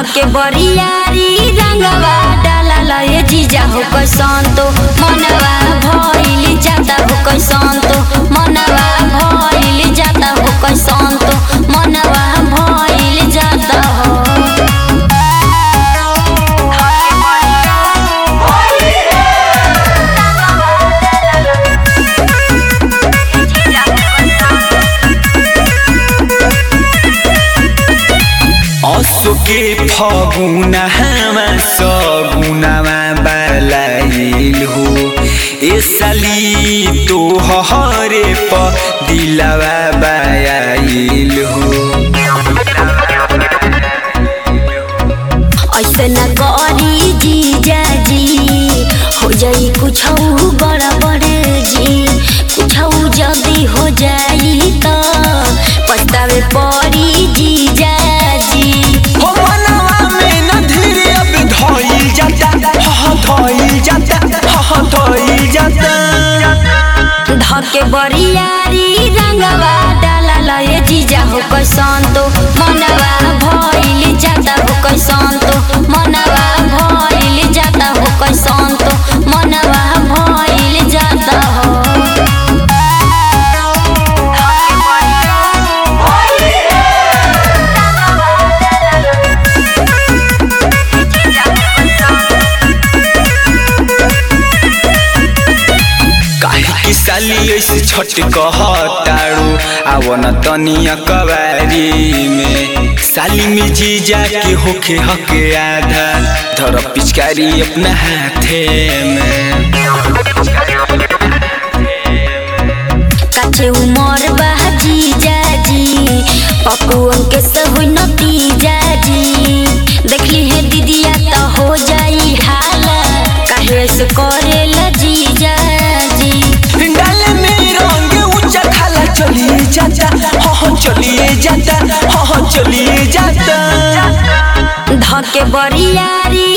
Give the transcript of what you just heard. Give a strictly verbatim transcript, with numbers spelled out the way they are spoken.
धके बरियारी रंगवा डाला ये जीजा हो कैसन तो मनवा भइल जाता हो कैसन तो मनवा भइल जाता हो कैसन तो मनवा भइल जाता हो। असो के फगुना हमा सगुनामा बलाइल हो ए साली तो हरे प दिलवा बाइल हो। ऐसे न करी जीजा जी हो जाई कुछ गड़बड़ जी कुछ जल्दी हो जाई तो पछतावे पड़ी जीजा जी। हो मनवा में न धीरे अब धइल जाता ह धइल जाता ह धइल जाता। धके बरियारी रंगवा डाला ये जीजा हो कैसन तो मनवा भइल जाता हो कैसन तो मनवा भइल जाता हो कैसन तो मनवा भइल जाता हो। साली ऐसे छट कहतारू आवन तनिया कबारी में साली में जीजा के होखे हके आधा धर पिचकारी अपना हाथे में। काचे उमर बा जीजा जी पपुअन के सब नतीजा जी देखली है दीदिया तो हो जाई हाल काहे से करेला जीजा जी। चलिए जाता हाँ चलिए जाता हाँ चलिए जाता। धके बरियारी